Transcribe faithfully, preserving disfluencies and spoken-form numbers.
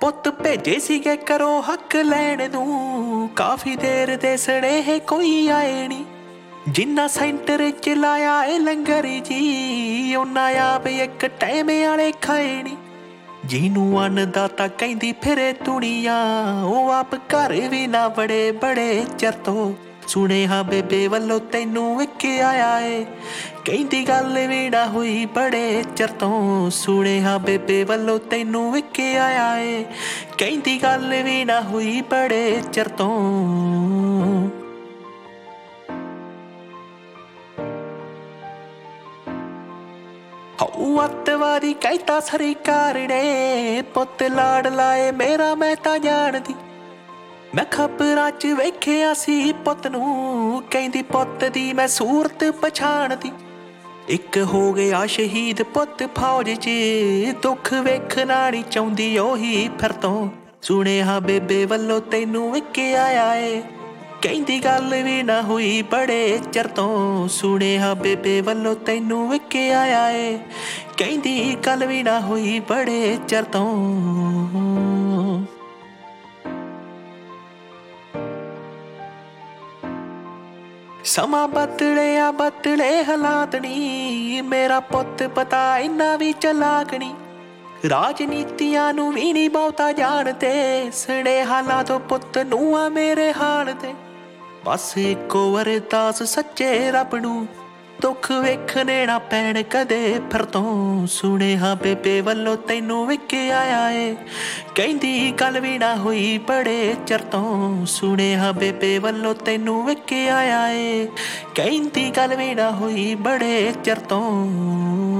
ਪੁੱਤ ਭੇਜੇ ਸੀਗੇ ਕਰੋ ਹੱਕ ਲੈਣ ਨੂੰ, ਕਾਫੀ ਦੇਰ ਦੇ ਸਨੇਹ ਕੋਈ ਆਏ ਨੀ। ਜਿੰਨਾ ਸੈਂਟਰ ਚ ਲਾਇਆ ਏ ਲੰਗਰ ਜੀ, ਉਹਨਾਂ ਆਪ ਇੱਕ ਟਾਈਮ ਵਾਲੇ ਖਾਏ ਨੀ। ਜਿਹਨੂੰ ਅੰਨਦਾਤਾ ਕਹਿੰਦੀ ਫਿਰੇ ਦੁਨੀਆ, ਉਹ ਆਪ ਘਰ ਵੀ ਨਾ ਬੜੇ ਬੜੇ ਚਿਰ ਤੋਂ। ਸੁਣਿਆ ਬੇਬੇ ਵੱਲੋਂ ਤੈਨੂੰ ਇੱਕ ਆਇਆ ਏ, ਕਹਿੰਦੀ ਗੱਲ ਵੀ ਨਾ ਹੋਈ ਬੜੇ ਚਿਰ ਤੋਂ। ਸੁਣਿਆ ਬੇਬੇ ਵੱਲੋਂ ਤੈਨੂੰ ਇੱਕ ਆਇਆ ਏ, ਕਹਿੰਦੀ ਗੱਲ ਵੀ ਨਾ ਹੋਈ ਬੜੇ ਚਿਰ ਤੋਂ। ਹਊ ਅੱਤਵਾਦੀ ਕਹਿਤਾ ਸਰਕਾਰ ਨੇ, ਪੁੱਤ ਲਾੜ ਲਾਏ ਮੇਰਾ ਮੈਂ ਤਾਂ ਜਾਣਦੀ। ਮੈਂ ਖਬਰਾਂ ਚ ਵੇਖਿਆ ਸੀ ਪੁੱਤ ਨੂੰ, ਕਹਿੰਦੀ ਪੁੱਤ ਦੀ ਮੈਂ ਸੂਰਤ ਪਛਾਣਦੀ। ਇੱਕ ਹੋ ਗਿਆ ਸ਼ਹੀਦ ਪੁੱਤ ਫੌਜ ਚ, ਦੁੱਖ ਵੇਖਣਾ ਨੀ ਚਾਹੁੰਦੀ ਉਹੀ ਫਿਰ ਤੋਂ। ਸੁਣਿਆ ਬੇਬੇ ਵੱਲੋਂ ਤੈਨੂੰ ਇੱਕ ਆਇਆ ਏ, ਕਹਿੰਦੀ ਗੱਲ ਵੀ ਨਾ ਹੋਈ ਬੜੇ ਚਿਰ ਤੋਂ। ਸੁਣਿਆ ਬੇਬੇ ਵੱਲੋਂ ਤੈਨੂੰ ਇੱਕ ਆਇਆ ਏ, ਕਹਿੰਦੀ ਗੱਲ ਵੀ ਨਾ ਹੋਈ ਬੜੇ ਚਿਰ ਤੋਂ। ਸਮਾਂ ਬਦਲਿਆ ਬਦਲੇ ਹਾਲਾਤ ਨੀ, ਮੇਰਾ ਪੁੱਤ ਪਤਾ ਇੰਨਾ ਵੀ ਚਲਾਕ ਨੀ। ਰਾਜਨੀਤੀਆਂ ਨੂੰ ਵੀ ਨੀ ਬਹੁਤਾ ਜਾਣਦੇ, ਸੁਨੇਹਾ ਲਾ ਦੋ ਪੁੱਤ ਨੂੰ ਆ ਮੇਰੇ ਹਾਲ ਤੇ। ਬਸ ਇੱਕੋ ਅਰਦਾਸ ਸੱਚੇ ਰੱਬ ਨੂੰ, ਦੁੱਖ ਵੇਖਣੇ ਨਾ ਪੈਣ ਕਦੇ ਫਿਰ ਤੋਂ। ਸੁਣਿਆ ਬੇਬੇ ਵੱਲੋਂ ਤੈਨੂੰ ਇੱਕ ਆਇਆ ਏ, ਕਹਿੰਦੀ ਗੱਲ ਵੀ ਨਾ ਹੋਈ ਬੜੇ ਚਿਰ ਤੋਂ। ਸੁਣਿਆ ਬੇਬੇ ਵੱਲੋਂ ਤੈਨੂੰ ਇੱਕ ਆਇਆ ਏ, ਕਹਿੰਦੀ ਗੱਲ ਵੀ ਨਾ ਹੋਈ ਬੜੇ ਚਿਰ ਤੋਂ।